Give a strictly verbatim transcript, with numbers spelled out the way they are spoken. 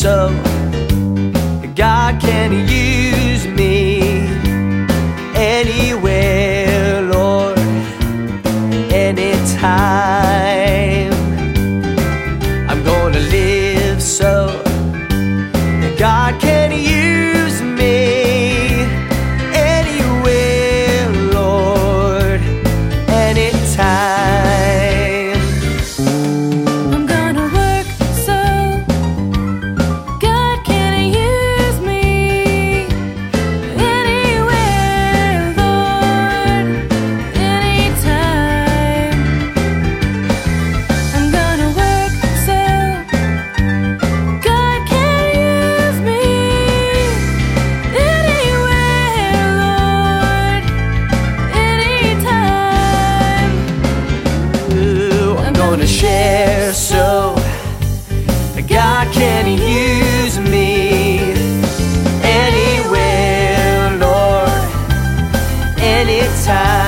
so God can use me anywhere, Lord, anytime. I'm gonna live so God can use me anywhere, Lord, anytime. I'm gonna work so God can use me anywhere, Lord, anytime. I'm gonna work so God can use me anywhere, Lord, anytime. Ooh, I'm gonna share so God can use me anywhere, Lord, anytime.